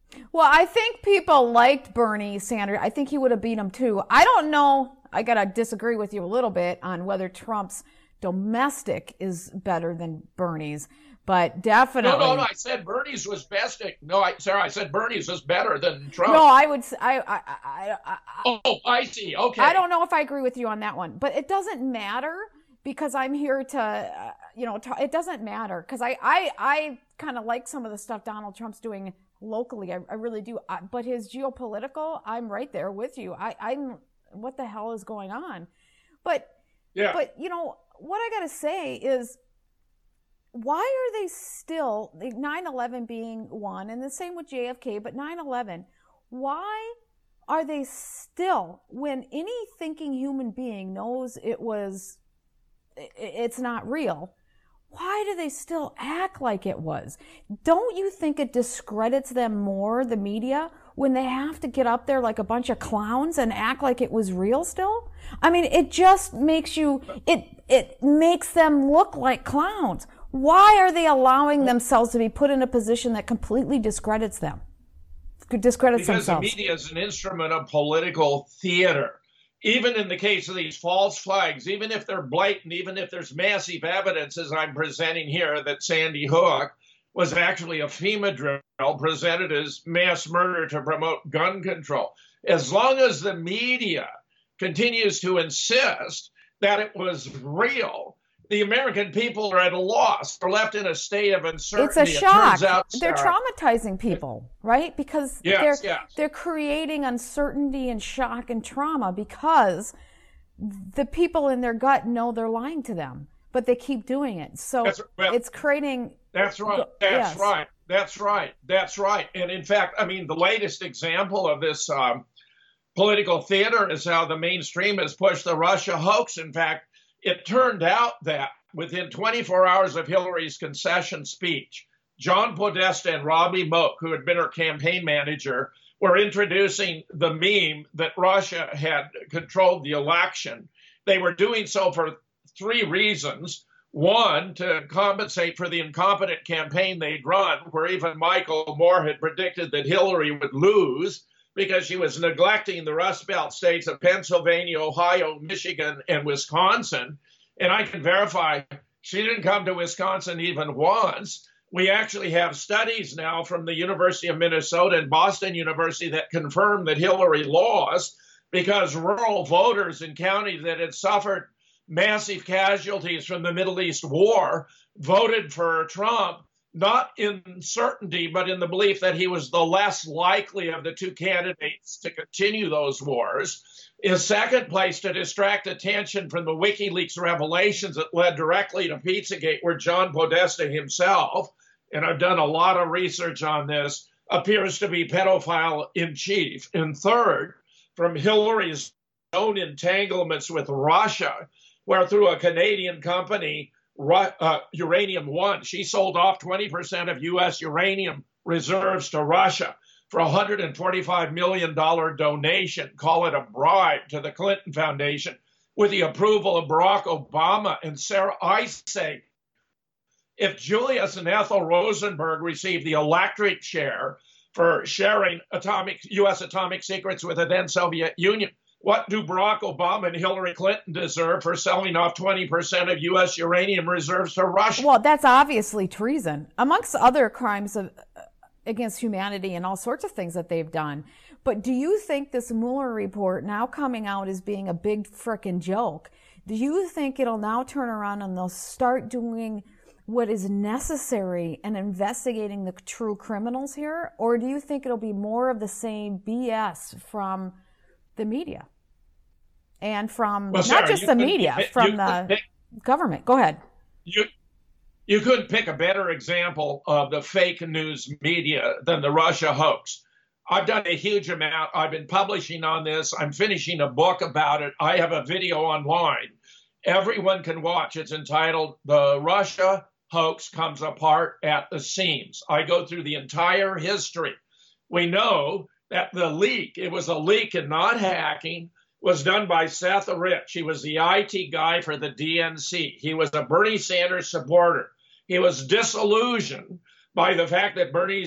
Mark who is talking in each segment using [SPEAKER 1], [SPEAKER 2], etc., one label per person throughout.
[SPEAKER 1] Well, I think people liked Bernie Sanders. I think he would have beat him too. I don't know. I got to disagree with you a little bit on whether Trump's domestic is better than Bernie's, but
[SPEAKER 2] No, no, no.
[SPEAKER 1] definitely.
[SPEAKER 2] I said Bernie's was best. No, Sarah, I said Bernie's was better than
[SPEAKER 1] No,
[SPEAKER 2] Trump.
[SPEAKER 1] I would.
[SPEAKER 2] Oh, I see.
[SPEAKER 1] I
[SPEAKER 2] Okay.
[SPEAKER 1] don't know if I agree with you on that one, but it doesn't matter because I'm here to, it doesn't matter because I kind of like some of the stuff Donald Trump's doing locally. I really do. But his geopolitical, I'm right there with you. I'm, what the hell is going on? But,
[SPEAKER 2] Yeah.
[SPEAKER 1] but what I got to say is, why are they still, 9/11 being one, and the same with JFK, but 9/11, why are they still, when any thinking human being knows it's not real, why do they still act like it was? Don't you think it discredits them more, the media, when they have to get up there like a bunch of clowns and act like it was real still? I mean, it just makes it makes them look like clowns. Why are they allowing themselves to be put in a position that completely discredits
[SPEAKER 2] Because the
[SPEAKER 1] themselves?
[SPEAKER 2] media is an instrument of political theater. Even in the case of these false flags, even if they're blatant, even if there's massive evidence, as I'm presenting here, that Sandy Hook was actually a FEMA drill presented as mass murder to promote gun control. As long as the media continues to insist that it was real, the American people are at a loss. They're left in a state of
[SPEAKER 1] It's a
[SPEAKER 2] uncertainty. It turns
[SPEAKER 1] shock.
[SPEAKER 2] out,
[SPEAKER 1] They're
[SPEAKER 2] Sarah.
[SPEAKER 1] traumatizing people, right? Because
[SPEAKER 2] Yes, yes.
[SPEAKER 1] they're creating uncertainty and shock and trauma because the people in their gut know they're lying to them, but they keep doing it. So
[SPEAKER 2] Well,
[SPEAKER 1] it's creating.
[SPEAKER 2] that's right. That's
[SPEAKER 1] Yes.
[SPEAKER 2] right. That's right. That's right. And in fact, I mean, the latest example of this political theater is how the mainstream has pushed the Russia hoax. In fact, it turned out that within 24 hours of Hillary's concession speech, John Podesta and Robbie Moak, who had been her campaign manager, were introducing the meme that Russia had controlled the election. They were doing so for three reasons. One, to compensate for the incompetent campaign they'd run, where even Michael Moore had predicted that Hillary would lose because she was neglecting the Rust Belt states of Pennsylvania, Ohio, Michigan, and Wisconsin. And I can verify she didn't come to Wisconsin even once. We actually have studies now from the University of Minnesota and Boston University that confirm that Hillary lost because rural voters in counties that had suffered massive casualties from the Middle East war voted for Trump, not in certainty, but in the belief that he was the less likely of the two candidates to continue those wars. In second place, to distract attention from the WikiLeaks revelations that led directly to Pizzagate, where John Podesta himself, and I've done a lot of research on this, appears to be pedophile in chief. And third, from Hillary's own entanglements with Russia, where through a Canadian company, Uranium One, she sold off 20% of U.S. uranium reserves to Russia for a $145 million donation, call it a bribe, to the Clinton Foundation, with the approval of Barack Obama. And Sarah, I say, if Julius and Ethel Rosenberg received the electric share for sharing U.S. atomic secrets with the then Soviet Union, what do Barack Obama and Hillary Clinton deserve for selling off 20% of U.S. uranium reserves to Russia?
[SPEAKER 1] Well, that's obviously treason, amongst other crimes against humanity and all sorts of things that they've done. But do you think this Mueller report now coming out as being a big frickin' joke? Do you think it'll now turn around and they'll start doing what is necessary and investigating the true criminals here? Or do you think it'll be more of the same BS from the media and from
[SPEAKER 2] Well,
[SPEAKER 1] not
[SPEAKER 2] Sarah,
[SPEAKER 1] just the media, from the government? Go ahead.
[SPEAKER 2] You, you couldn't pick a better example of the fake news media than the Russia hoax. I've done a huge amount. I've been publishing on this. I'm finishing a book about it. I have a video online. Everyone can watch. It's entitled The Russia Hoax Comes Apart at the Seams. I go through the entire history. We know that the leak, it was a leak and not hacking, was done by Seth Rich. He was the IT guy for the DNC. He was a Bernie Sanders supporter. He was disillusioned by the fact that Bernie's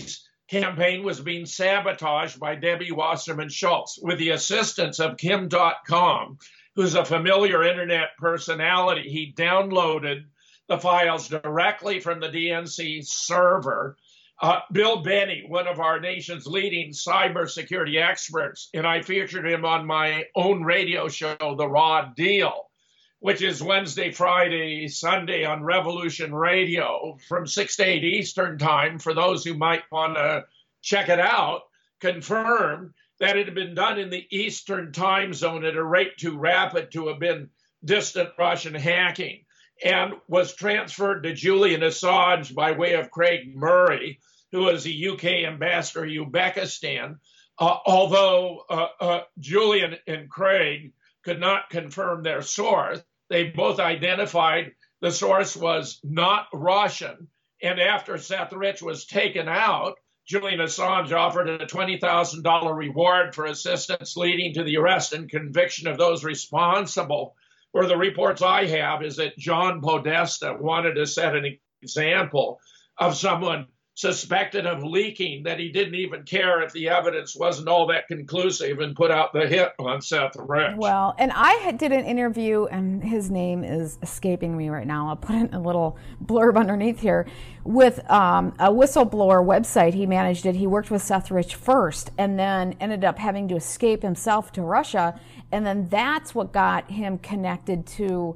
[SPEAKER 2] campaign was being sabotaged by Debbie Wasserman Schultz with the assistance of Kim Dotcom, who's a familiar internet personality. He downloaded the files directly from the DNC server. Bill Benny, one of our nation's leading cybersecurity experts, and I featured him on my own radio show, The Raw Deal, which is Wednesday, Friday, Sunday on Revolution Radio from 6 to 8 Eastern time. For those who might want to check it out, confirmed that it had been done in the Eastern time zone at a rate too rapid to have been distant Russian hacking, and was transferred to Julian Assange by way of Craig Murray, who is a UK ambassador to Uzbekistan, although Julian and Craig could not confirm their source. They both identified the source was not Russian. And after Seth Rich was taken out, Julian Assange offered a $20,000 reward for assistance leading to the arrest and conviction of those responsible. Where the reports I have is that John Podesta wanted to set an example of someone suspected of leaking, that he didn't even care if the evidence wasn't all that conclusive, and put out the hit on Seth Rich.
[SPEAKER 1] Well, and I did an interview, and his name is escaping me right now. I'll put in a little blurb underneath here, with a whistleblower website. He managed it. He worked with Seth Rich first, and then ended up having to escape himself to Russia, and then that's what got him connected to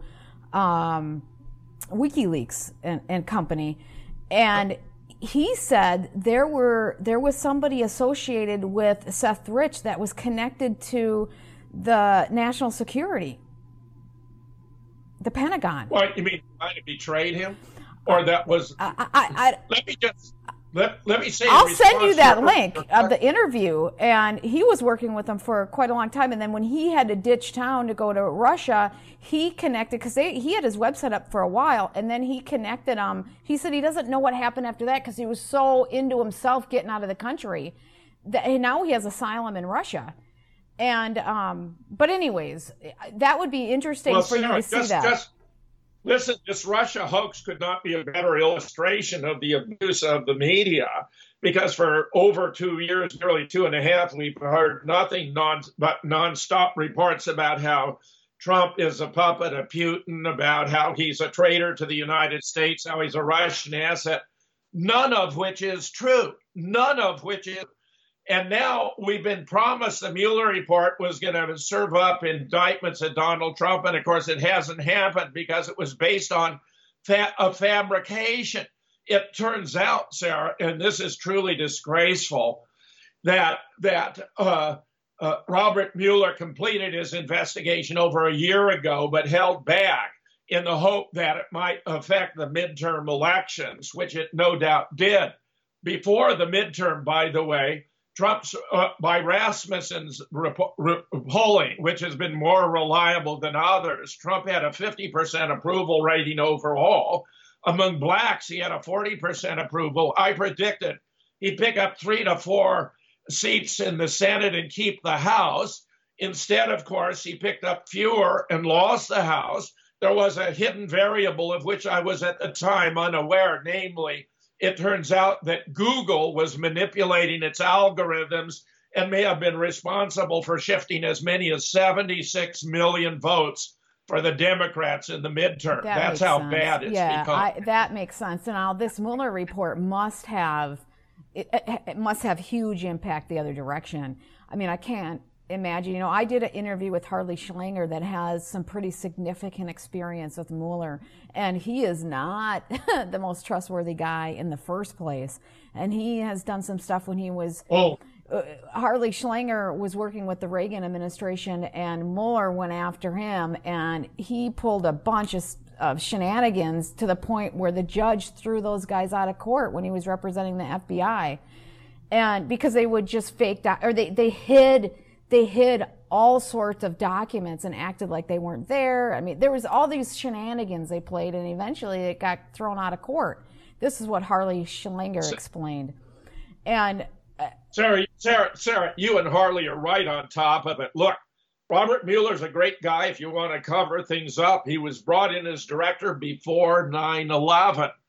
[SPEAKER 1] WikiLeaks and company. And he said there was somebody associated with Seth Rich that was connected to the national security, the Pentagon.
[SPEAKER 2] What, you mean I betrayed him? Or that was... Let me say...
[SPEAKER 1] I'll send you that link of the interview, and he was working with them for quite a long time, and then when he had to ditch town to go to Russia, he connected, because he had his website up for a while, and then he connected he said he doesn't know what happened after that because he was so into himself getting out of the country, and now he has asylum in Russia. And but anyways, that would be interesting for you to see that.
[SPEAKER 2] Listen, this Russia hoax could not be a better illustration of the abuse of the media, because for over 2 years, nearly 2.5, we've heard nothing but nonstop reports about how Trump is a puppet of Putin, about how he's a traitor to the United States, how he's a Russian asset, none of which is true, none of which is. And now we've been promised the Mueller report was going to serve up indictments of Donald Trump. And of course, it hasn't happened because it was based on a fabrication. It turns out, Sarah, and this is truly disgraceful, that Robert Mueller completed his investigation over a year ago, but held back in the hope that it might affect the midterm elections, which it no doubt did. Before the midterm, by the way, Trump's, by Rasmussen's polling, which has been more reliable than others, Trump had a 50% approval rating overall. Among blacks, he had a 40% approval. I predicted he'd pick up 3 to 4 seats in the Senate and keep the House. Instead, of course, he picked up fewer and lost the House. There was a hidden variable of which I was at the time unaware, namely, it turns out that Google was manipulating its algorithms and may have been responsible for shifting as many as 76 million votes for the Democrats in the midterm. That's how bad it's become.
[SPEAKER 1] That makes sense. And now this Mueller report must have huge impact the other direction. I mean, I can't imagine. I did an interview with Harley Schlanger that has some pretty significant experience with Mueller, and he is not the most trustworthy guy in the first place. And he has done some stuff when he was... Harley Schlanger was working with the Reagan administration, and Mueller went after him, and he pulled a bunch of shenanigans to the point where the judge threw those guys out of court when he was representing the FBI. And because they would just fake or they hid all sorts of documents and acted like they weren't there. I mean, there was all these shenanigans they played, and eventually it got thrown out of court. This is what Harley Schlanger explained. And
[SPEAKER 2] Sarah, you and Harley are right on top of it. Look, Robert Mueller's a great guy if you want to cover things up. He was brought in as director before 9/11.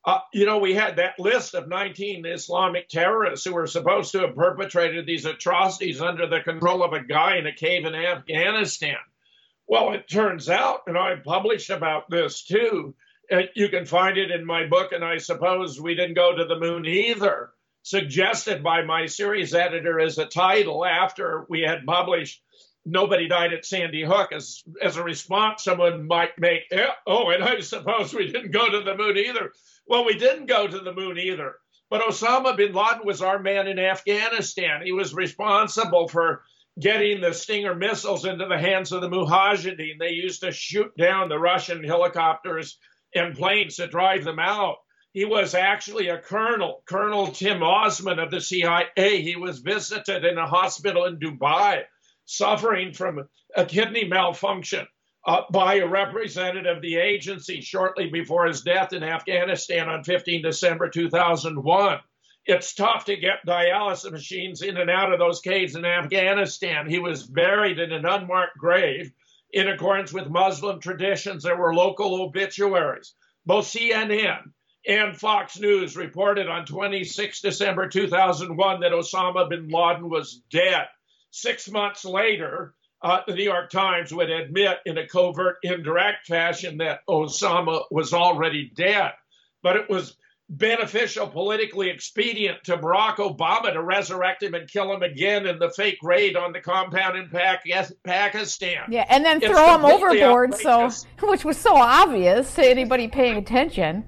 [SPEAKER 2] We had that list of 19 Islamic terrorists who were supposed to have perpetrated these atrocities under the control of a guy in a cave in Afghanistan. Well, it turns out, and I published about this too, you can find it in my book, and I suppose we didn't go to the moon either, suggested by my series editor as a title after we had published Nobody Died at Sandy Hook. As a response, someone might make, and I suppose we didn't go to the moon either. Well, we didn't go to the moon either. But Osama bin Laden was our man in Afghanistan. He was responsible for getting the Stinger missiles into the hands of the Mujahideen. They used to shoot down the Russian helicopters and planes to drive them out. He was actually a colonel, Colonel Tim Osman of the CIA. He was visited in a hospital in Dubai, suffering from a kidney malfunction by a representative of the agency shortly before his death in Afghanistan on 15 December 2001. It's tough to get dialysis machines in and out of those caves in Afghanistan. He was buried in an unmarked grave. In accordance with Muslim traditions, there were local obituaries. Both CNN and Fox News reported on 26 December 2001 that Osama bin Laden was dead. 6 months later, the New York Times would admit in a covert, indirect fashion that Osama was already dead. But it was beneficial, politically expedient to Barack Obama to resurrect him and kill him again in the fake raid on the compound in Pakistan.
[SPEAKER 1] Yeah, and then throw him overboard, which was so obvious to anybody paying attention.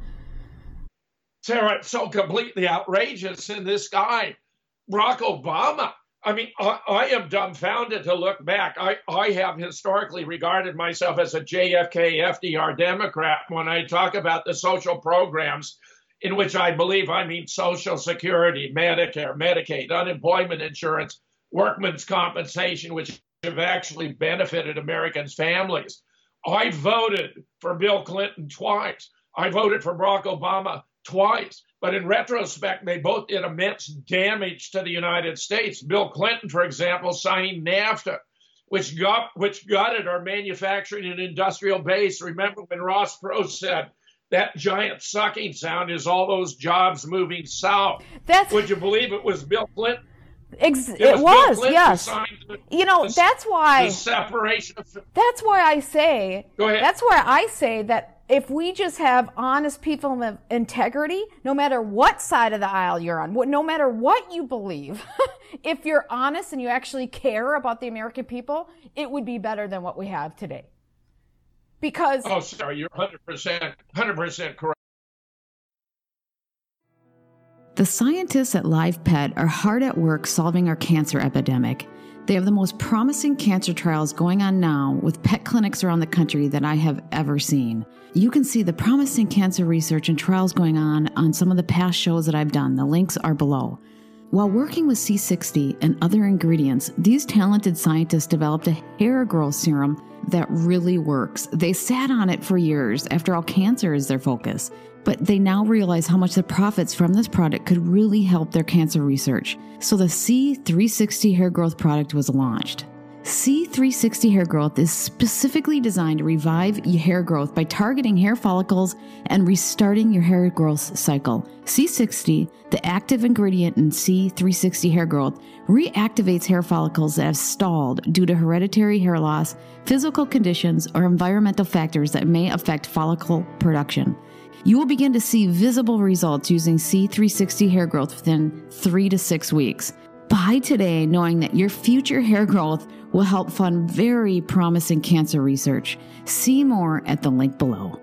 [SPEAKER 2] Sarah, it's so completely outrageous. And this guy, Barack Obama, I mean, I am dumbfounded to look back. I have historically regarded myself as a JFK, FDR Democrat when I talk about the social programs in which I believe I mean Social Security, Medicare, Medicaid, unemployment insurance, workman's compensation, which have actually benefited Americans' families. I voted for Bill Clinton twice. I voted for Barack Obama twice. But in retrospect, they both did immense damage to the United States. Bill Clinton, for example, signing NAFTA, which gutted our manufacturing and industrial base. Remember when Ross Perot said, that giant sucking sound is all those jobs moving south. Would you believe it was Bill Clinton?
[SPEAKER 1] It was, yes. That's why.
[SPEAKER 2] The separation of.
[SPEAKER 1] That's why I say.
[SPEAKER 2] Go ahead.
[SPEAKER 1] That's why I say that if we just have honest people of integrity, no matter what side of the aisle you're on, no matter what you believe, if you're honest and you actually care about the American people, it would be better than what we have today. Because
[SPEAKER 2] oh, sorry, you're 100% correct.
[SPEAKER 3] The scientists at LivePet are hard at work solving our cancer epidemic. They have the most promising cancer trials going on now with pet clinics around the country that I have ever seen. You can see the promising cancer research and trials going on some of the past shows that I've done. The links are below. While working with C60 and other ingredients, these talented scientists developed a hair growth serum that really works. They sat on it for years. After all, cancer is their focus. But they now realize how much the profits from this product could really help their cancer research. So the C360 hair growth product was launched. C360 hair growth is specifically designed to revive your hair growth by targeting hair follicles and restarting your hair growth cycle. C60, the active ingredient in C360 hair growth, reactivates hair follicles that have stalled due to hereditary hair loss, physical conditions, or environmental factors that may affect follicle production. You will begin to see visible results using C360 hair growth within 3 to 6 weeks. Buy today knowing that your future hair growth will help fund very promising cancer research. See more at the link below.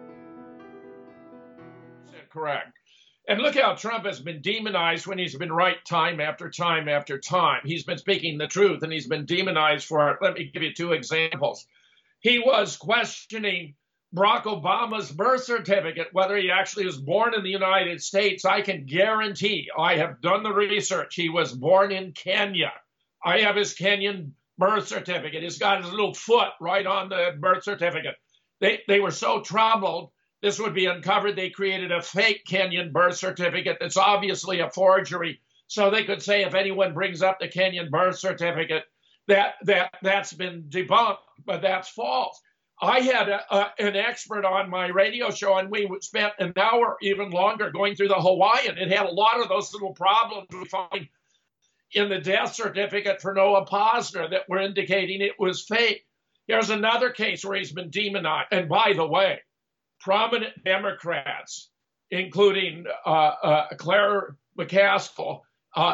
[SPEAKER 2] Correct. And look how Trump has been demonized when he's been right time after time after time. He's been speaking the truth and he's been demonized for it. Let me give you 2 examples. He was questioning Barack Obama's birth certificate, whether he actually was born in the United States. I can guarantee, I have done the research, he was born in Kenya. I have his Kenyan birth certificate. He's got his little foot right on the birth certificate. They were so troubled this would be uncovered, they created a fake Kenyan birth certificate that's obviously a forgery. So they could say if anyone brings up the Kenyan birth certificate, that's been debunked, but that's false. I had an expert on my radio show, and we spent an hour, even longer, going through the Hawaiian. It had a lot of those little problems we find in the death certificate for Noah Posner that were indicating it was fake. Here's another case where he's been demonized. And by the way, prominent Democrats, including Claire McCaskill,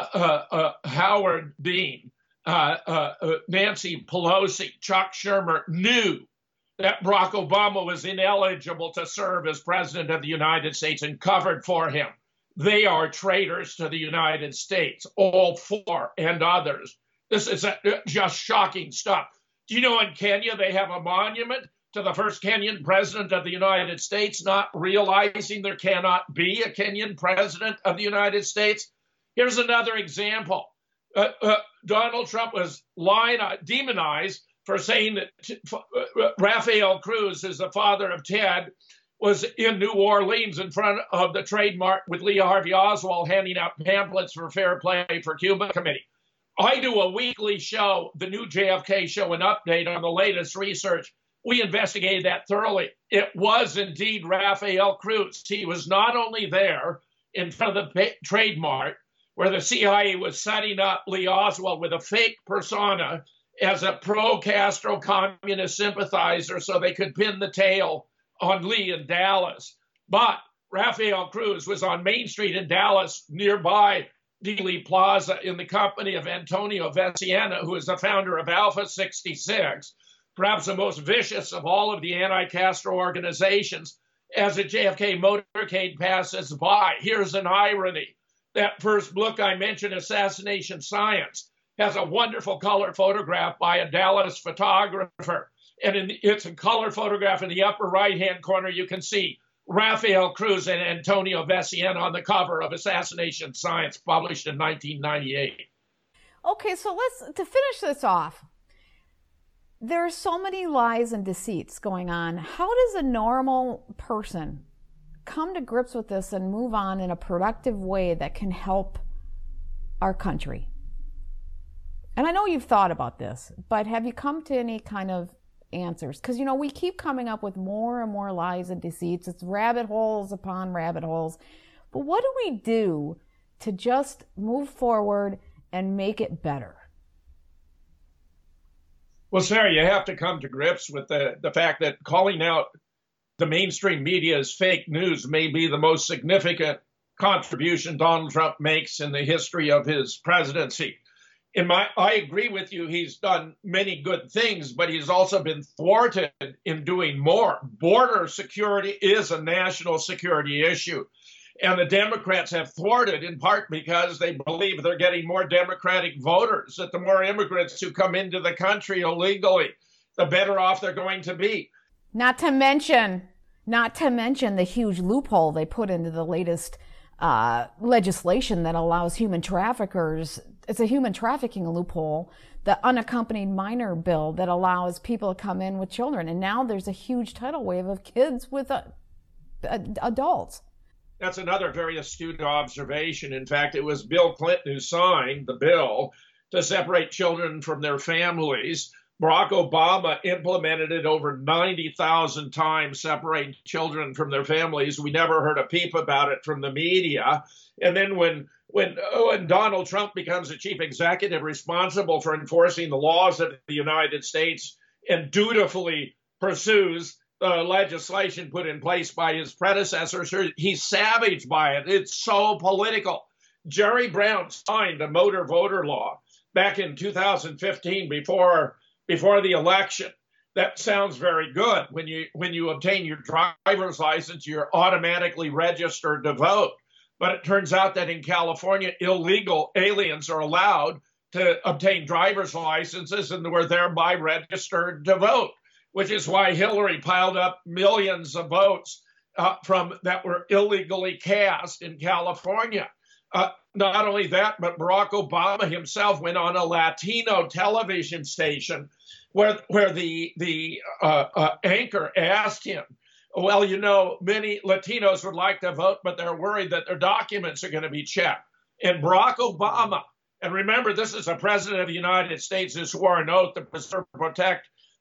[SPEAKER 2] Howard Dean, Nancy Pelosi, Chuck Schumer, knew that Barack Obama was ineligible to serve as president of the United States and covered for him. They are traitors to the United States, all four and others. This is just shocking stuff. Do you know in Kenya they have a monument to the first Kenyan president of the United States, not realizing there cannot be a Kenyan president of the United States? Here's another example. Donald Trump was demonized for saying that Rafael Cruz is the father of Ted, was in New Orleans in front of the trademark with Lee Harvey Oswald handing out pamphlets for Fair Play for Cuba Committee. I do a weekly show, the new JFK show, an update on the latest research. We investigated that thoroughly. It was indeed Rafael Cruz. He was not only there in front of the trademark where the CIA was setting up Lee Oswald with a fake persona as a pro-Castro communist sympathizer so they could pin the tail on Lee in Dallas. But Rafael Cruz was on Main Street in Dallas, nearby Dealey Plaza, in the company of Antonio Veciana, who is the founder of Alpha 66, perhaps the most vicious of all of the anti-Castro organizations. As a JFK motorcade passes by, here's an irony. That first book I mentioned, Assassination Science, has a wonderful color photograph by a Dallas photographer. And it's a color photograph in the upper right-hand corner. You can see Rafael Cruz and Antonio Veciana on the cover of Assassination Science, published in 1998.
[SPEAKER 1] Okay, so to finish this off, there are so many lies and deceits going on. How does a normal person come to grips with this and move on in a productive way that can help our country? And I know you've thought about this, but have you come to any kind of answers? Because, we keep coming up with more and more lies and deceits. It's rabbit holes upon rabbit holes. But what do we do to just move forward and make it better?
[SPEAKER 2] Well, Sarah, you have to come to grips with the fact that calling out the mainstream media as fake news may be the most significant contribution Donald Trump makes in the history of his presidency. I agree with you. He's done many good things, but he's also been thwarted in doing more. Border security is a national security issue. And the Democrats have thwarted in part because they believe they're getting more Democratic voters, that the more immigrants who come into the country illegally, the better off they're going to be. Not to mention
[SPEAKER 1] the huge loophole they put into the latest legislation that allows human traffickers. It's a human trafficking loophole, the unaccompanied minor bill that allows people to come in with children. And now there's a huge tidal wave of kids with adults.
[SPEAKER 2] That's another very astute observation. In fact, it was Bill Clinton who signed the bill to separate children from their families. Barack Obama implemented it over 90,000 times, separating children from their families. We never heard a peep about it from the media. And then when Donald Trump becomes the chief executive responsible for enforcing the laws of the United States and dutifully pursues the legislation put in place by his predecessors, he's savaged by it. It's so political. Jerry Brown signed a motor voter law back in 2015 before the election. That sounds very good. When you obtain your driver's license, you're automatically registered to vote. But it turns out that in California, illegal aliens are allowed to obtain driver's licenses and were thereby registered to vote, which is why Hillary piled up millions of votes that were illegally cast in California. Not only that, but Barack Obama himself went on a Latino television station where the anchor asked him, well, many Latinos would like to vote, but they're worried that their documents are going to be checked. And Barack Obama, and remember, this is a president of the United States who swore an oath to preserve, protect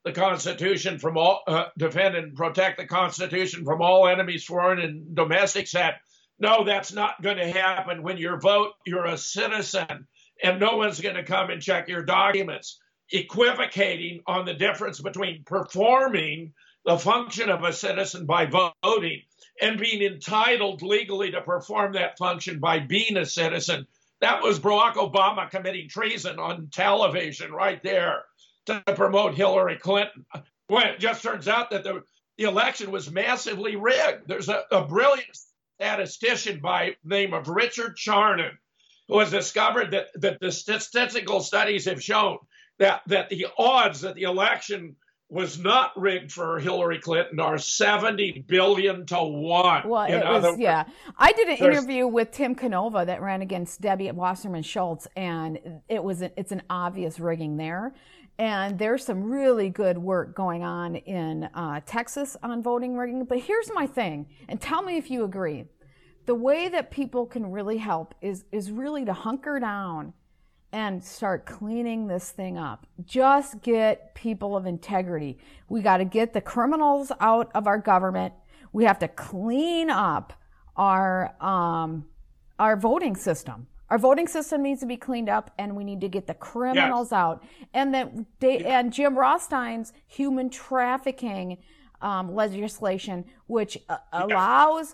[SPEAKER 2] the Constitution from all, defend and protect the Constitution from all enemies, foreign and domestic, said, no, that's not going to happen. When you vote, you're a citizen, and no one's going to come and check your documents, equivocating on the difference between performing the function of a citizen by voting and being entitled legally to perform that function by being a citizen. That was Barack Obama committing treason on television right there to promote Hillary Clinton. Well, it just turns out that the election was massively rigged. There's a brilliant statistician by the name of Richard Charnon who has discovered that the statistical studies have shown that the odds that the election was not rigged for Hillary Clinton are 70 billion to 1.
[SPEAKER 1] Well, it was, yeah. I did an interview with Tim Canova that ran against Debbie Wasserman Schultz, and it's an obvious rigging there. And there's some really good work going on in Texas on voting rigging. But here's my thing, and tell me if you agree. The way that people can really help is really to hunker down and start cleaning this thing up. Just get people of integrity. We got to get the criminals out of our government. We have to clean up our voting system. Our voting system needs to be cleaned up, and we need to get the criminals out. And and Jim Rothstein's human trafficking legislation, which allows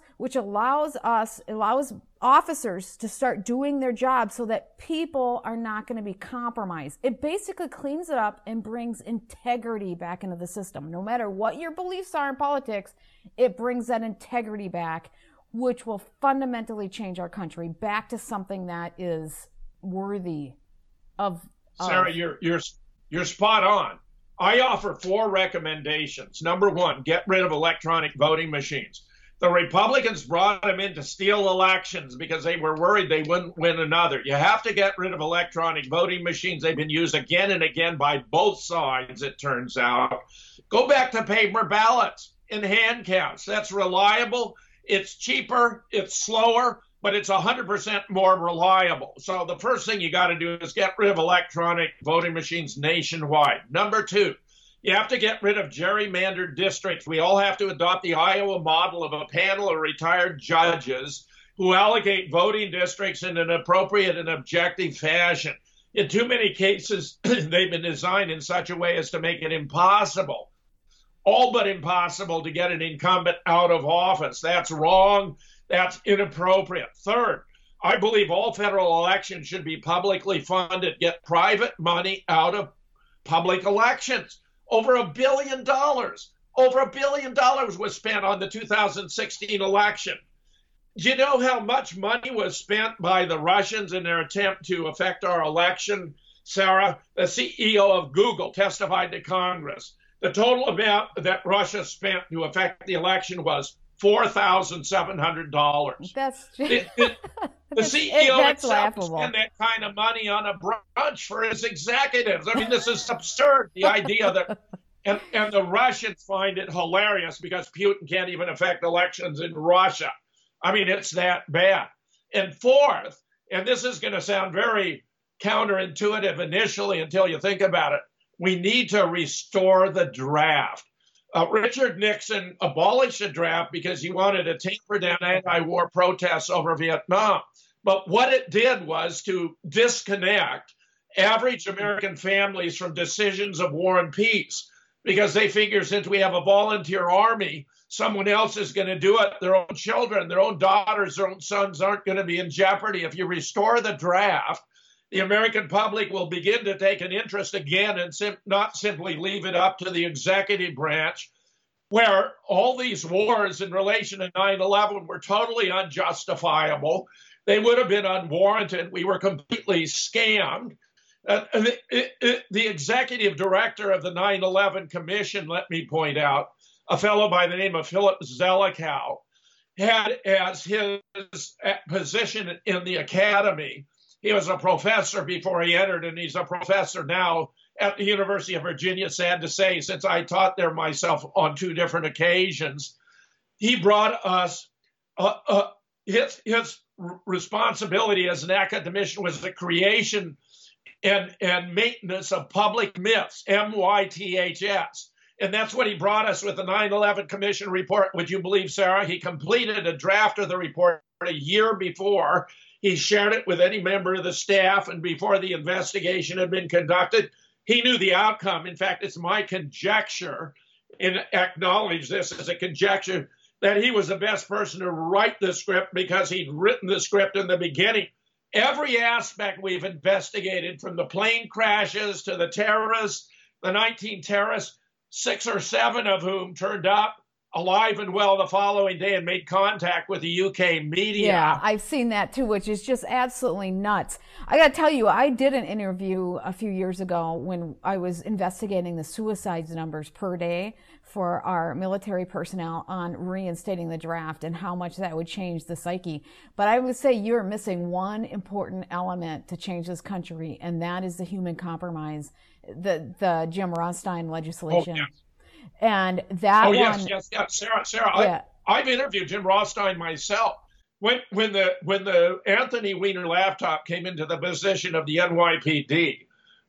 [SPEAKER 1] officers to start doing their job so that people are not going to be compromised. It basically cleans it up and brings integrity back into the system. No matter what your beliefs are in politics, it brings that integrity back, which will fundamentally change our country back to something that is worthy of.
[SPEAKER 2] Sarah, you're spot on. I offer 4 recommendations. Number 1, get rid of electronic voting machines. The Republicans brought them in to steal elections because they were worried they wouldn't win another. You have to get rid of electronic voting machines. They've been used again and again by both sides, it turns out. Go back to paper ballots and hand counts. That's reliable. It's cheaper. It's slower, but it's 100% more reliable. So the first thing you got to do is get rid of electronic voting machines nationwide. Number 2, you have to get rid of gerrymandered districts. We all have to adopt the Iowa model of a panel of retired judges who allocate voting districts in an appropriate and objective fashion. In too many cases, they've been designed in such a way as to make it impossible, all but impossible, to get an incumbent out of office. That's wrong. That's inappropriate. Third, I believe all federal elections should be publicly funded. Get private money out of public elections. Over $1 billion was spent on the 2016 election. Do you know how much money was spent by the Russians in their attempt to affect our election, Sarah? The CEO of Google testified to Congress. The total amount that Russia spent to affect the election was $4,700.
[SPEAKER 1] That's
[SPEAKER 2] the CEO itself spent that kind of money on a brunch for his executives. I mean, this is absurd. The idea that, and the Russians find it hilarious because Putin can't even affect elections in Russia. I mean, it's that bad. And fourth, and this is going to sound very counterintuitive initially until you think about it, we need to restore the draft. Richard Nixon abolished the draft because he wanted to tamper down anti-war protests over Vietnam. But what it did was to disconnect average American families from decisions of war and peace, because they figure since we have a volunteer army, someone else is going to do it. Their own children, their own daughters, their own sons aren't going to be in jeopardy. If you restore the draft, the American public will begin to take an interest again and not simply leave it up to the executive branch, where all these wars in relation to 9/11 were totally unjustifiable. They would have been unwarranted. We were completely scammed. The executive director of the 9/11 Commission, let me point out, a fellow by the name of Philip Zelikow, had as his position in the academy, he was a professor before he entered, and he's a professor now at the University of Virginia, sad to say, since I taught there myself on 2 different occasions. He brought us, his responsibility as an academician was the creation and maintenance of public myths, MYTHS. And that's what he brought us with the 9/11 Commission report. Would you believe, Sarah? He completed a draft of the report a year before. He shared it with any member of the staff, and before the investigation had been conducted, he knew the outcome. In fact, it's my conjecture, and acknowledge this as a conjecture, that he was the best person to write the script because he'd written the script in the beginning. Every aspect we've investigated, from the plane crashes to the terrorists, the 19 terrorists, 6 or 7 of whom turned up alive and well the following day and made contact with the UK media.
[SPEAKER 1] Yeah, I've seen that too, which is just absolutely nuts. I got to tell you, I did an interview a few years ago when I was investigating the suicides numbers per day for our military personnel on reinstating the draft and how much that would change the psyche. But I would say you're missing one important element to change this country, and that is the human compromise, the Jim Rothstein legislation.
[SPEAKER 2] Oh, yes.
[SPEAKER 1] And that
[SPEAKER 2] yes. Sarah, yeah. I've interviewed Jim Rothstein myself. When the Anthony Weiner laptop came into the possession of the NYPD,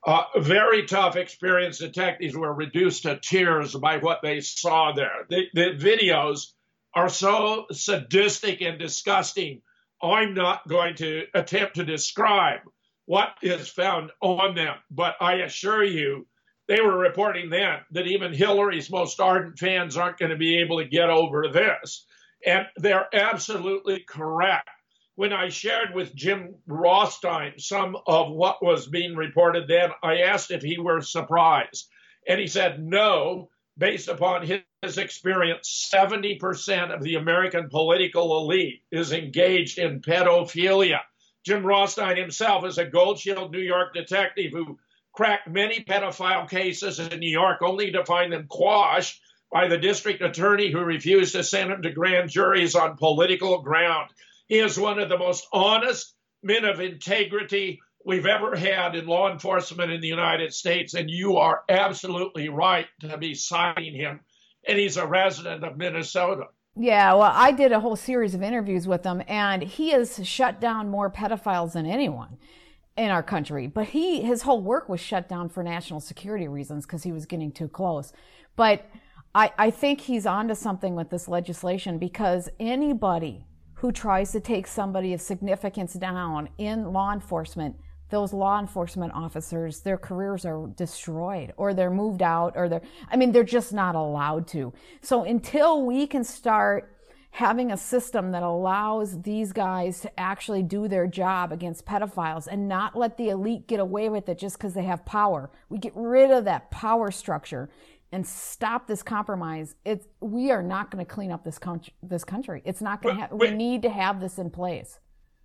[SPEAKER 2] very tough, experienced detectives were reduced to tears by what they saw there. The videos are so sadistic and disgusting. I'm not going to attempt to describe what is found on them, but I assure you, they were reporting then that even Hillary's most ardent fans aren't going to be able to get over this. And they're absolutely correct. When I shared with Jim Rothstein some of what was being reported then, I asked if he were surprised. And he said no, based upon his experience, 70% of the American political elite is engaged in pedophilia. Jim Rothstein himself is a Gold Shield New York detective who cracked many pedophile cases in New York, only to find them quashed by the district attorney who refused to send them to grand juries on political ground. He is one of the most honest men of integrity we've ever had in law enforcement in the United States, and you are absolutely right to be citing him. And he's a resident of Minnesota.
[SPEAKER 1] Yeah, well, I did a whole series of interviews with him, and he has shut down more pedophiles than anyone in our country. But his whole work was shut down for national security reasons because he was getting too close. But I think he's onto something with this legislation, because anybody who tries to take somebody of significance down in law enforcement, those law enforcement officers, their careers are destroyed, or they're moved out, or they're just not allowed to. So until we can start having a system that allows these guys to actually do their job against pedophiles and not let the elite get away with it just because they have power, we get rid of that power structure and stop this compromise, we are not going to clean up this country. It's not going to. We need to have this in place.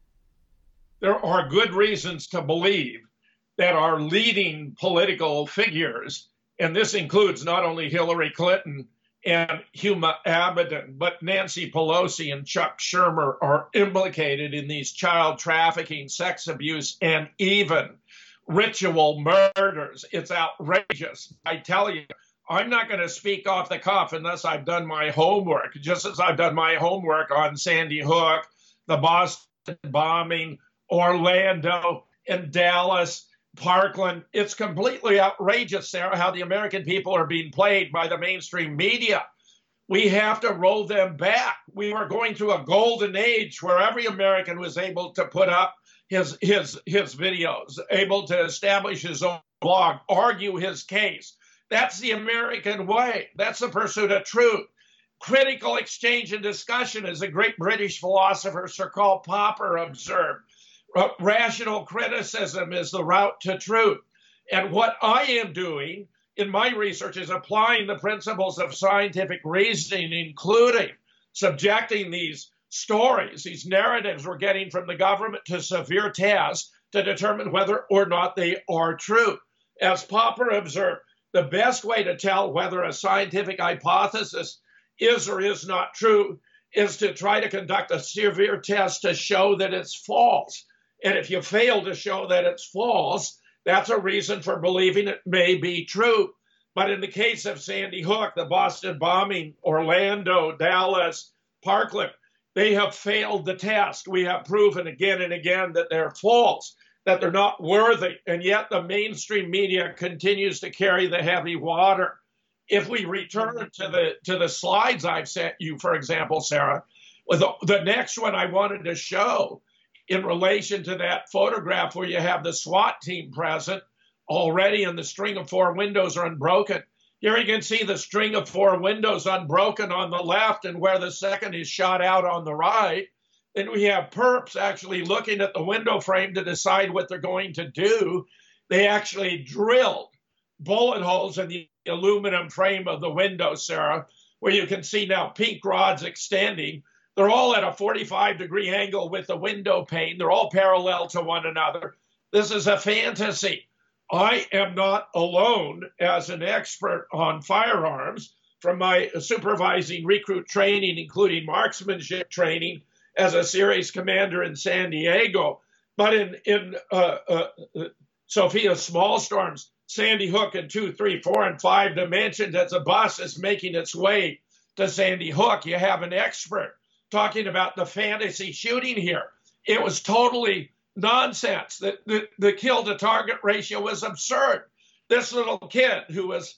[SPEAKER 2] There are good reasons to believe that our leading political figures, and this includes not only Hillary Clinton and Huma Abedin, but Nancy Pelosi and Chuck Schumer, are implicated in these child trafficking, sex abuse, and even ritual murders. It's outrageous. I tell you, I'm not going to speak off the cuff unless I've done my homework, just as I've done my homework on Sandy Hook, the Boston bombing, Orlando and Dallas, Parkland. It's completely outrageous, Sarah, how the American people are being played by the mainstream media. We have to roll them back. We were going through a golden age where every American was able to put up his videos, able to establish his own blog, argue his case. That's the American way. That's the pursuit of truth. Critical exchange and discussion, as the great British philosopher Sir Karl Popper observed. Rational criticism is the route to truth. And what I am doing in my research is applying the principles of scientific reasoning, including subjecting these stories, these narratives we're getting from the government, to severe tests to determine whether or not they are true. As Popper observed, the best way to tell whether a scientific hypothesis is or is not true is to try to conduct a severe test to show that it's false. And if you fail to show that it's false, that's a reason for believing it may be true. But in the case of Sandy Hook, the Boston bombing, Orlando, Dallas, Parkland, they have failed the test. We have proven again and again that they're false. that they're not worthy, and yet the mainstream media continues to carry the heavy water. If we return to the slides I've sent you, for example, Sarah, with the next one I wanted to show in relation to that photograph where you have the SWAT team present already and the string of 4 windows are unbroken. Here you can see the string of 4 windows unbroken on the left and where the second is shot out on the right. Then we have perps actually looking at the window frame to decide what they're going to do. They actually drilled bullet holes in the aluminum frame of the window, Sarah, where you can see now pink rods extending. They're all at a 45-degree angle with the window pane. They're all parallel to one another. This is a fantasy. I am not alone as an expert on firearms from my supervising recruit training, including marksmanship training as a series commander in San Diego. But in Sophia Smallstorm's Sandy Hook in 2, 3, 4, and 5 dimensions as a bus is making its way to Sandy Hook, you have an expert talking about the fantasy shooting here. It was totally nonsense. The kill-to-target ratio was absurd. This little kid who was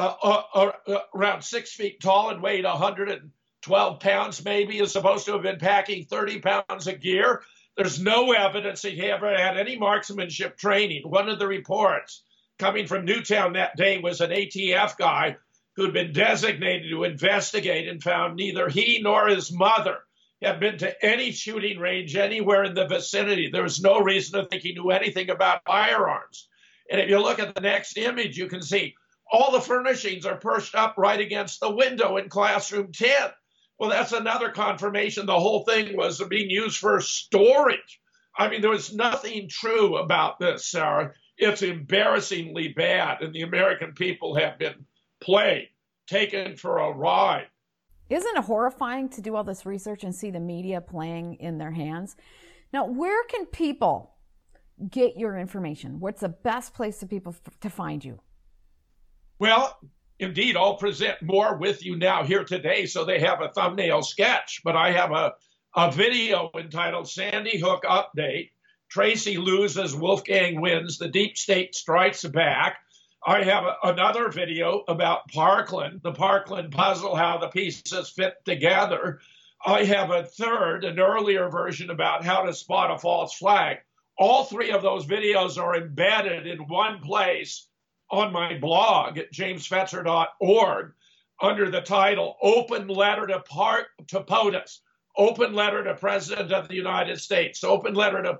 [SPEAKER 2] around 6 feet tall and weighed 112 pounds maybe is supposed to have been packing 30 pounds of gear. There's no evidence that he ever had any marksmanship training. One of the reports coming from Newtown that day was an ATF guy who'd been designated to investigate and found neither he nor his mother had been to any shooting range anywhere in the vicinity. There was no reason to think he knew anything about firearms. And if you look at the next image, you can see all the furnishings are perched up right against the window in classroom 10. Well, that's another confirmation the whole thing was being used for storage. I mean, there was nothing true about this, Sarah. It's embarrassingly bad, and the American people have been played, taken for a ride.
[SPEAKER 1] Isn't it horrifying to do all this research and see the media playing in their hands? Now, where can people get your information? What's the best place for people to find you?
[SPEAKER 2] Well, indeed, I'll present more with you now here today so they have a thumbnail sketch, but I have a video entitled Sandy Hook Update. Tracy loses, Wolfgang wins, the deep state strikes back. I have another video about Parkland, the Parkland puzzle, how the pieces fit together. I have a third, an earlier version about how to spot a false flag. All 3 of those videos are embedded in one place on my blog at jamesfetzer.org under the title Open Letter to POTUS, Open Letter to President of the United States, Open Letter to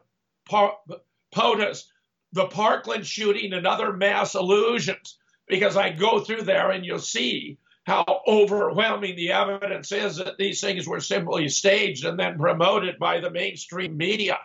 [SPEAKER 2] POTUS, the Parkland shooting and other mass illusions, because I go through there and you'll see how overwhelming the evidence is that these things were simply staged and then promoted by the mainstream media.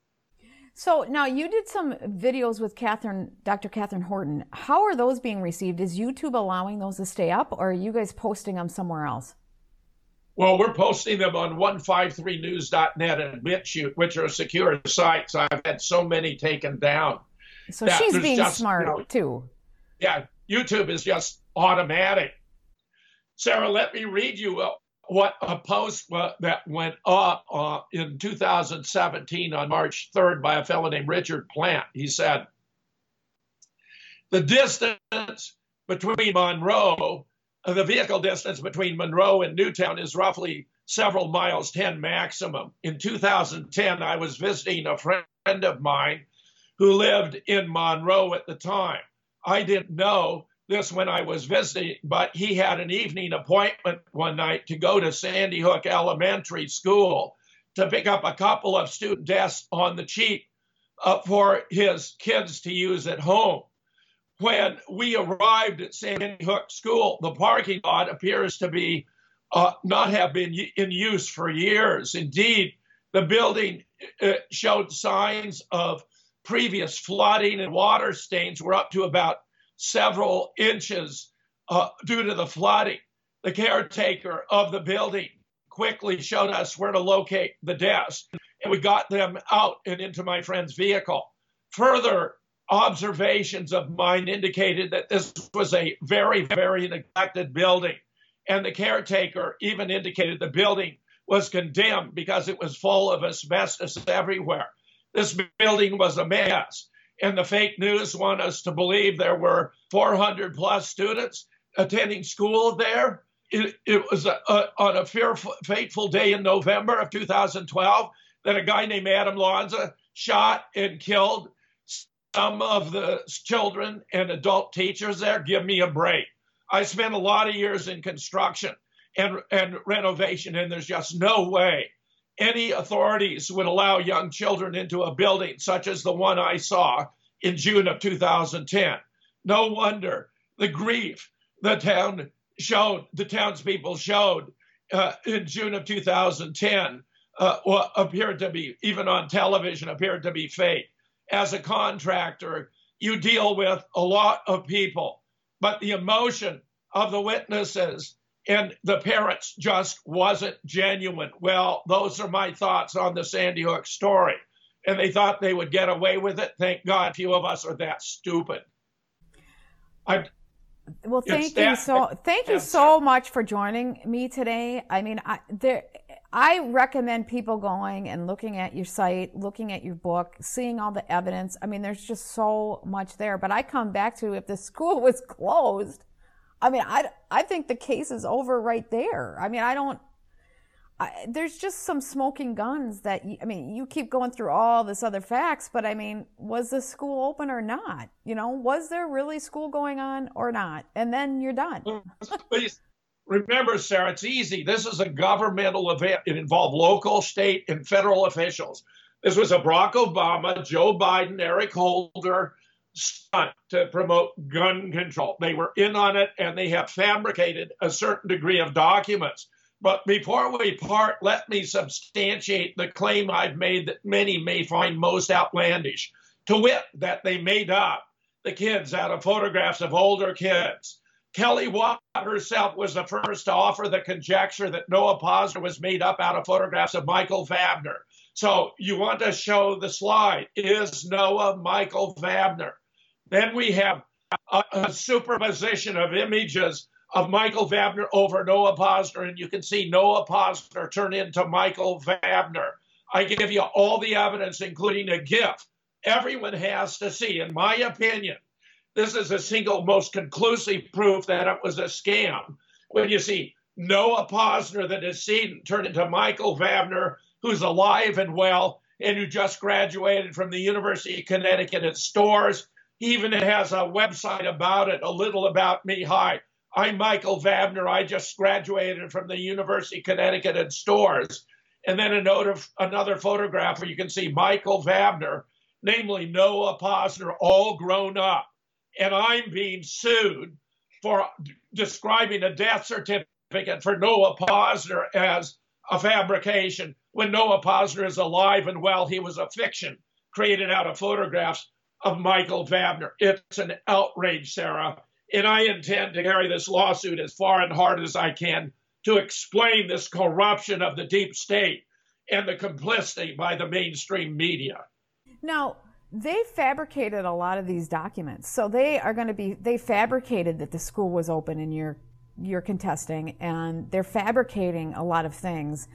[SPEAKER 1] So now you did some videos with Dr. Catherine Horton. How are those being received? Is YouTube allowing those to stay up, or are you guys posting them somewhere else?
[SPEAKER 2] Well, we're posting them on 153news.net and BitChute, which are secure sites. I've had so many taken down.
[SPEAKER 1] So she's being smart, too.
[SPEAKER 2] Yeah, YouTube is just automatic. Sarah, let me read you what a post that went up in 2017 on March 3rd by a fellow named Richard Plant. He said, the distance between Monroe, the vehicle distance between Monroe and Newtown is roughly several miles, 10 maximum. In 2010, I was visiting a friend of mine who lived in Monroe at the time. I didn't know this when I was visiting, but he had an evening appointment one night to go to Sandy Hook Elementary School to pick up a couple of student desks on the cheap for his kids to use at home. When we arrived at Sandy Hook School, the parking lot appears to be not have been in use for years. Indeed, the building showed signs of previous flooding, and water stains were up to about several inches due to the flooding. The caretaker of the building quickly showed us where to locate the desks, and we got them out and into my friend's vehicle. Further observations of mine indicated that this was a very, very neglected building, and the caretaker even indicated the building was condemned because it was full of asbestos everywhere. this building was a mess. And the fake news want us to believe there were 400 plus students attending school there. It was on a fateful day in November of 2012 that a guy named Adam Lanza shot and killed some of the children and adult teachers there. Give me a break. I spent a lot of years in construction and renovation, and there's just no way any authorities would allow young children into a building such as the one I saw in June of 2010. No wonder the grief the townspeople showed in June of 2010 appeared to be, even on television, appeared to be fake. As a contractor, you deal with a lot of people, but the emotion of the witnesses and the parents just wasn't genuine. Well, those are my thoughts on the Sandy Hook story. And they thought they would get away with it. Thank God few of us are that stupid.
[SPEAKER 1] Well, thank you so much for joining me today. I mean, I recommend people going and looking at your site, looking at your book, seeing all the evidence. I mean, there's just so much there. But I come back to, if the school was closed, I mean, I think the case is over right there. I mean, there's just some smoking guns that, you keep going through all this other facts, but I mean, was the school open or not? Was there really school going on or not? And then you're done.
[SPEAKER 2] Please remember, Sarah, it's easy. This is a governmental event. It involved local, state, and federal officials. This was a Barack Obama, Joe Biden, Eric Holder stunt to promote gun control. They were in on it, and they have fabricated a certain degree of documents. But before we part, let me substantiate the claim I've made that many may find most outlandish, to wit, that they made up the kids out of photographs of older kids. Kelly Watt herself was the first to offer the conjecture that Noah Posner was made up out of photographs of Michael Vabner. So you want to show the slide. Is Noah Michael Vabner? Then we have a superposition of images of Michael Vabner over Noah Posner, and you can see Noah Posner turn into Michael Vabner. I give you all the evidence, including a GIF. Everyone has to see. In my opinion, this is the single most conclusive proof that it was a scam. When you see Noah Posner, the decedent, turn into Michael Vabner, who's alive and well, and who just graduated from the University of Connecticut at Storrs. He even has a website about it, A Little About Me. Hi, I'm Michael Vabner. I just graduated from the University of Connecticut at Storrs. And then another photograph where you can see Michael Vabner, namely Noah Posner, all grown up. And I'm being sued for describing a death certificate for Noah Posner as a fabrication. When Noah Posner is alive and well, he was a fiction created out of photographs of Michael Vabner. It's an outrage, Sarah. And I intend to carry this lawsuit as far and hard as I can to explain this corruption of the deep state and the complicity by the mainstream media.
[SPEAKER 1] Now, they fabricated a lot of these documents. So they fabricated that the school was open and you're contesting, and they're fabricating a lot of things.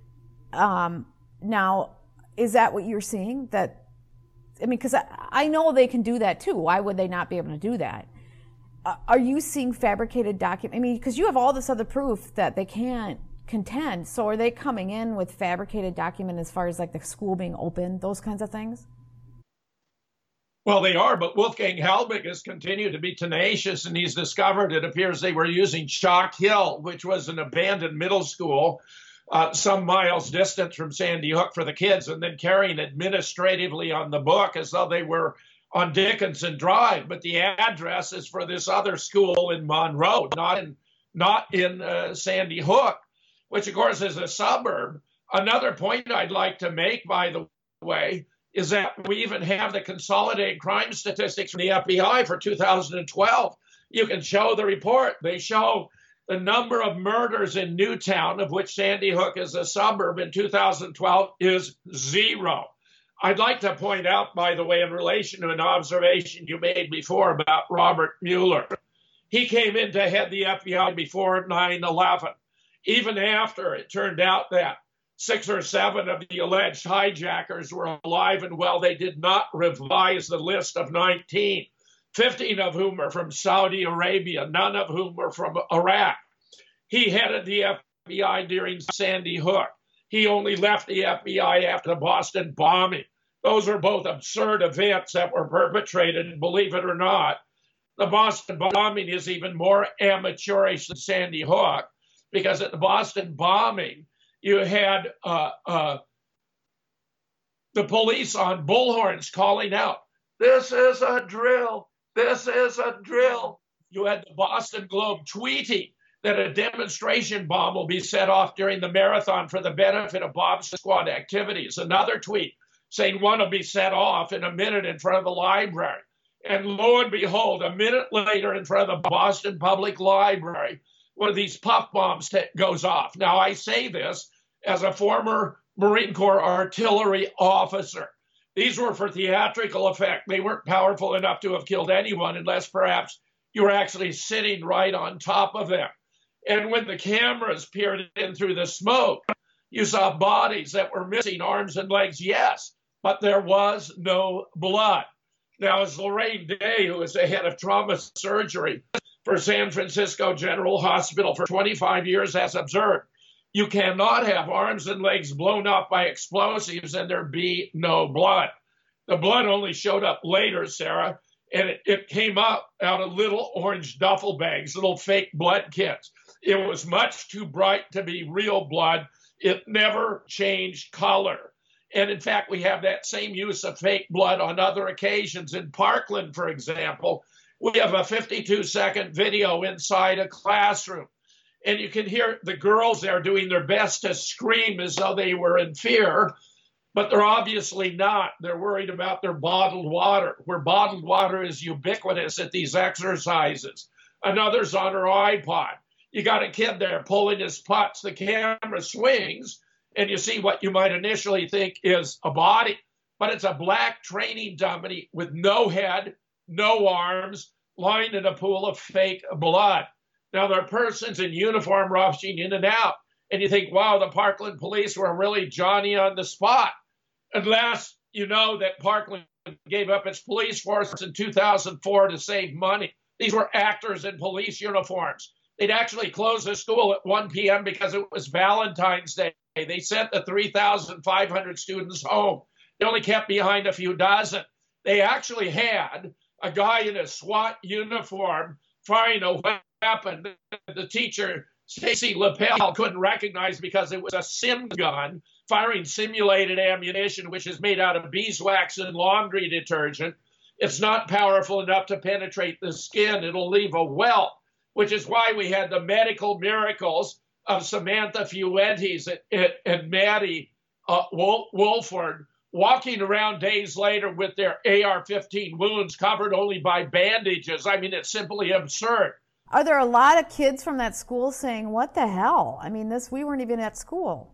[SPEAKER 1] Now, is that what you're seeing? Because I know they can do that too. Why would they not be able to do that? Are you seeing fabricated documents? Because you have all this other proof that they can't contend. So are they coming in with fabricated document as far as like the school being open, those kinds of things?
[SPEAKER 2] Well, they are, but Wolfgang Halbig has continued to be tenacious, and he's discovered, it appears, they were using Chalk Hill, which was an abandoned middle school some miles distant from Sandy Hook for the kids, and then carrying administratively on the book as though they were on Dickinson Drive. But the address is for this other school in Monroe, not in Sandy Hook, which, of course, is a suburb. Another point I'd like to make, by the way, is that we even have the consolidated crime statistics from the FBI for 2012. You can show the report. They show the number of murders in Newtown, of which Sandy Hook is a suburb, in 2012 is 0. I'd like to point out, by the way, in relation to an observation you made before about Robert Mueller, he came in to head the FBI before 9/11. Even after it turned out that 6 or 7 of the alleged hijackers were alive and well. They did not revise the list of 19, 15 of whom are from Saudi Arabia, none of whom were from Iraq. He headed the FBI during Sandy Hook. He only left the FBI after the Boston bombing. Those are both absurd events that were perpetrated, and believe it or not, the Boston bombing is even more amateurish than Sandy Hook, because at the Boston bombing, you had the police on bullhorns calling out, "This is a drill. This is a drill." You had the Boston Globe tweeting that a demonstration bomb will be set off during the marathon for the benefit of Bomb Squad activities. Another tweet saying one will be set off in a minute in front of the library. And lo and behold, a minute later in front of the Boston Public Library, one of these puff bombs goes off. Now, I say this as a former Marine Corps artillery officer. These were for theatrical effect. They weren't powerful enough to have killed anyone unless perhaps you were actually sitting right on top of them. And when the cameras peered in through the smoke, you saw bodies that were missing arms and legs, yes, but there was no blood. Now, as Lorraine Day, who is the head of trauma surgery for San Francisco General Hospital for 25 years, has observed, you cannot have arms and legs blown off by explosives and there be no blood. The blood only showed up later, Sarah, and it came up out of little orange duffel bags, little fake blood kits. It was much too bright to be real blood. It never changed color. And in fact, we have that same use of fake blood on other occasions. In Parkland, for example, we have a 52-second video inside a classroom. And you can hear the girls there doing their best to scream as though they were in fear, but they're obviously not. They're worried about their bottled water, where bottled water is ubiquitous at these exercises. Another's on her iPod. You got a kid there pulling his putts. The camera swings, and you see what you might initially think is a body, but it's a black training dummy with no head, no arms, lying in a pool of fake blood. Now, there are persons in uniform rushing in and out, and you think, wow, the Parkland police were really Johnny on the spot. Unless you know that Parkland gave up its police force in 2004 to save money. These were actors in police uniforms. They'd actually close the school at 1 p.m. because it was Valentine's Day. They sent the 3,500 students home. They only kept behind a few dozen. They actually had a guy in a SWAT uniform firing a weapon the teacher, Stacy Lapel, couldn't recognize because it was a sim gun firing simulated ammunition, which is made out of beeswax and laundry detergent. It's not powerful enough to penetrate the skin. It'll leave a welt, which is why we had the medical miracles of Samantha Fuentes and Maddie Wolford walking around days later with their AR-15 wounds covered only by bandages. I mean, it's simply absurd.
[SPEAKER 1] Are there a lot of kids from that school saying, what the hell? I mean, we weren't even at school.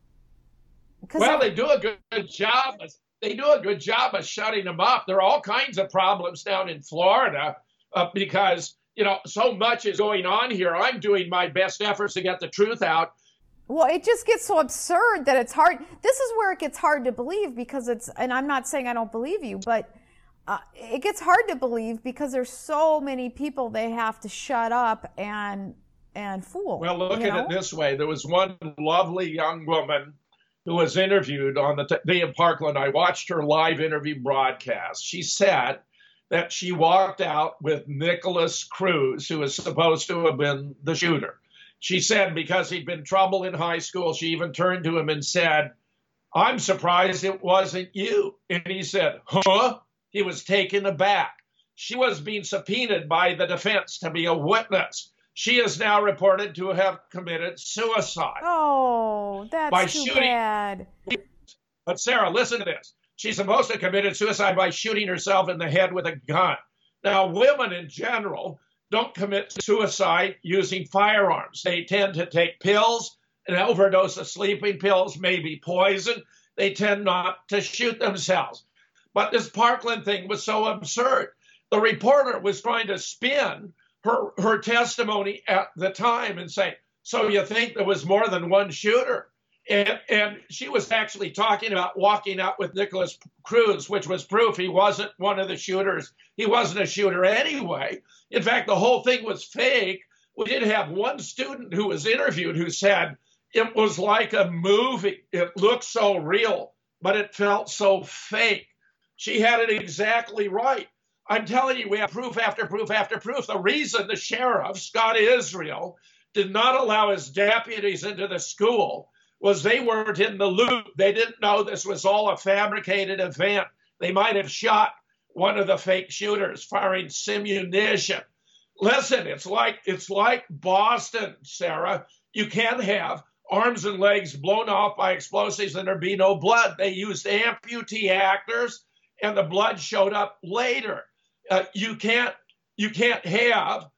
[SPEAKER 2] Well, they do a good job. They do a good job of shutting them up. There are all kinds of problems down in Florida because, you know, so much is going on here. I'm doing my best efforts to get the truth out.
[SPEAKER 1] Well, it just gets so absurd that it's hard. This is where it gets hard to believe because and I'm not saying I don't believe you, but it gets hard to believe because there's so many people they have to shut up and fool.
[SPEAKER 2] Well, look at it this way. There was one lovely young woman who was interviewed on the day in Parkland. I watched her live interview broadcast. She said that she walked out with Nicholas Cruz, who is supposed to have been the shooter. She said because he'd been trouble in high school, she even turned to him and said, "I'm surprised it wasn't you." And he said, "Huh?" He was taken aback. She was being subpoenaed by the defense to be a witness. She is now reported to have committed suicide.
[SPEAKER 1] Oh, that's too bad.
[SPEAKER 2] But Sarah, listen to this. She's supposed to have committed suicide by shooting herself in the head with a gun. Now, women in general don't commit suicide using firearms. They tend to take pills, an overdose of sleeping pills, maybe poison. They tend not to shoot themselves. But this Parkland thing was so absurd. The reporter was trying to spin her testimony at the time and say, so you think there was more than one shooter? And she was actually talking about walking out with Nicholas Cruz, which was proof he wasn't one of the shooters. He wasn't a shooter anyway. In fact, the whole thing was fake. We did have one student who was interviewed who said it was like a movie. It looked so real, but it felt so fake. She had it exactly right. I'm telling you, we have proof after proof after proof. The reason the sheriff, Scott Israel, did not allow his deputies into the school was they weren't in the loop. They didn't know this was all a fabricated event. They might have shot one of the fake shooters firing simunition. Listen, it's like Boston, Sarah. You can't have arms and legs blown off by explosives and there be no blood. They used amputee actors, and the blood showed up later. You can't have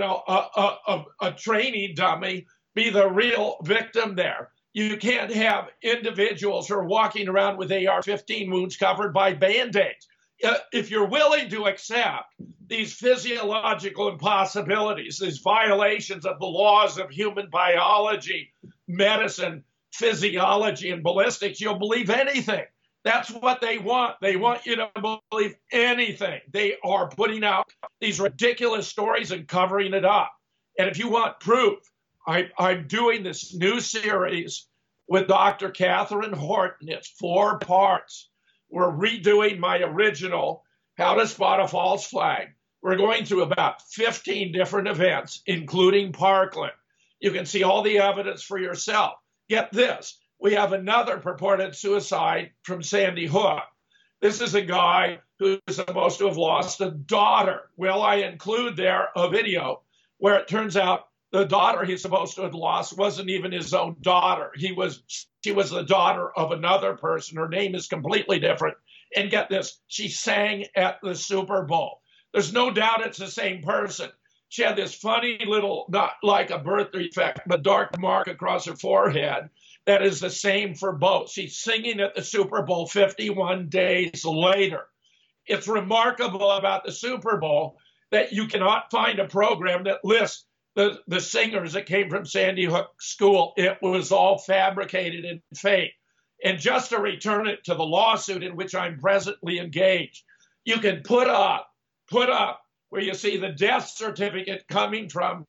[SPEAKER 2] a training dummy be the real victim there. You can't have individuals who are walking around with AR-15 wounds covered by Band-Aids. If you're willing to accept these physiological impossibilities, these violations of the laws of human biology, medicine, physiology, and ballistics, you'll believe anything. That's what they want. They want you to believe anything. They are putting out these ridiculous stories and covering it up. And if you want proof, I'm doing this new series with Dr. Catherine Horton. It's 4 parts. We're redoing my original How to Spot a False Flag. We're going through about 15 different events, including Parkland. You can see all the evidence for yourself. Get this. We have another purported suicide from Sandy Hook. This is a guy who is supposed to have lost a daughter. Well, I include there a video where it turns out the daughter he's supposed to have lost wasn't even his own daughter. She was the daughter of another person. Her name is completely different. And get this, she sang at the Super Bowl. There's no doubt it's the same person. She had this funny little, not like a birth defect, but dark mark across her forehead that is the same for both. She's singing at the Super Bowl 51 days later. It's remarkable about the Super Bowl that you cannot find a program that lists the singers that came from Sandy Hook School. It was all fabricated and fake. And just to return it to the lawsuit in which I'm presently engaged, you can put up where you see the death certificate coming from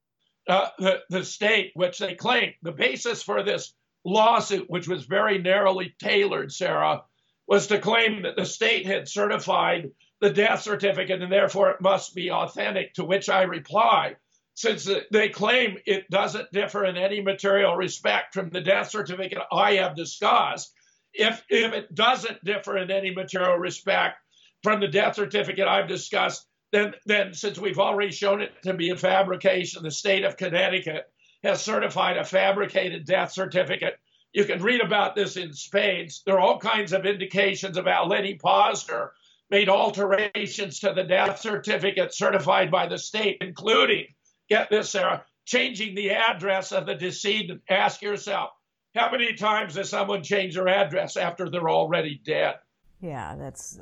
[SPEAKER 2] the state, which they claim. The basis for this lawsuit, which was very narrowly tailored, Sarah, was to claim that the state had certified the death certificate and therefore it must be authentic, to which I reply, since they claim it doesn't differ in any material respect from the death certificate I have discussed, if it doesn't differ in any material respect from the death certificate I've discussed, then since we've already shown it to be a fabrication, the state of Connecticut has certified a fabricated death certificate. You can read about this in spades. There are all kinds of indications of how Lenny Posner made alterations to the death certificate certified by the state, including, get this, Sarah, changing the address of the decedent. Ask yourself, how many times does someone change their address after they're already dead?
[SPEAKER 1] Yeah, that's...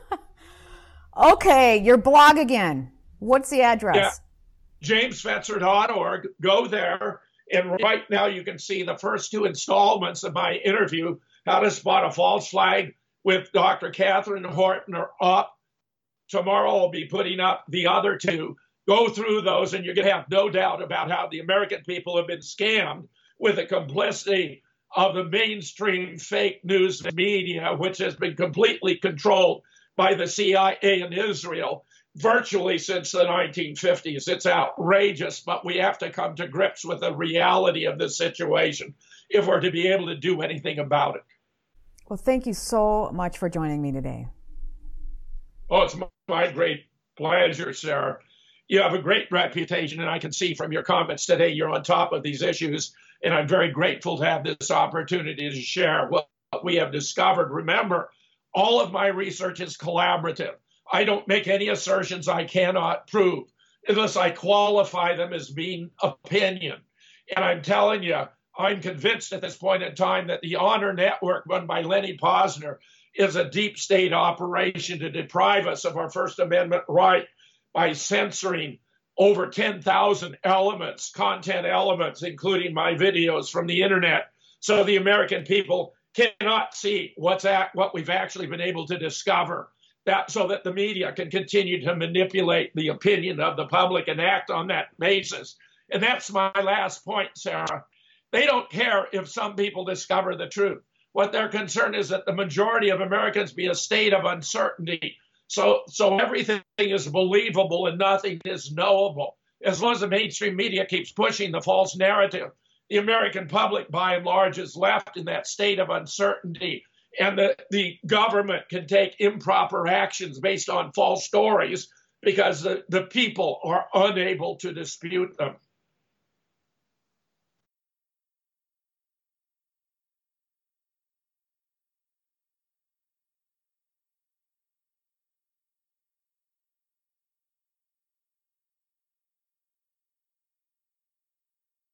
[SPEAKER 1] Okay, your blog again. What's the address?
[SPEAKER 2] Yeah. JamesFetzer.org. Go there, and right now you can see the first 2 installments of my interview, How to Spot a False Flag with Dr. Catherine Horton, are up. Tomorrow I'll be putting up the other 2. Go through those, and you're going to have no doubt about how the American people have been scammed with the complicity of the mainstream fake news media, which has been completely controlled by the CIA in Israel virtually since the 1950s. It's outrageous, but we have to come to grips with the reality of the situation if we're to be able to do anything about it.
[SPEAKER 1] Well, thank you so much for joining me today.
[SPEAKER 2] Oh, it's my great pleasure, Sarah. You have a great reputation, and I can see from your comments today you're on top of these issues, and I'm very grateful to have this opportunity to share what we have discovered. Remember, all of my research is collaborative. I don't make any assertions I cannot prove unless I qualify them as being opinion. And I'm telling you, I'm convinced at this point in time that the Honor Network run by Lenny Posner is a deep state operation to deprive us of our First Amendment right by censoring over 10,000 elements, content elements, including my videos from the internet, so the American people cannot see what we've actually been able to discover, so that the media can continue to manipulate the opinion of the public and act on that basis. And that's my last point, Sarah. They don't care if some people discover the truth. What their concern is that the majority of Americans be a state of uncertainty. So everything is believable and nothing is knowable. As long as the mainstream media keeps pushing the false narrative, the American public, by and large, is left in that state of uncertainty. And the government can take improper actions based on false stories because the people are unable to dispute them.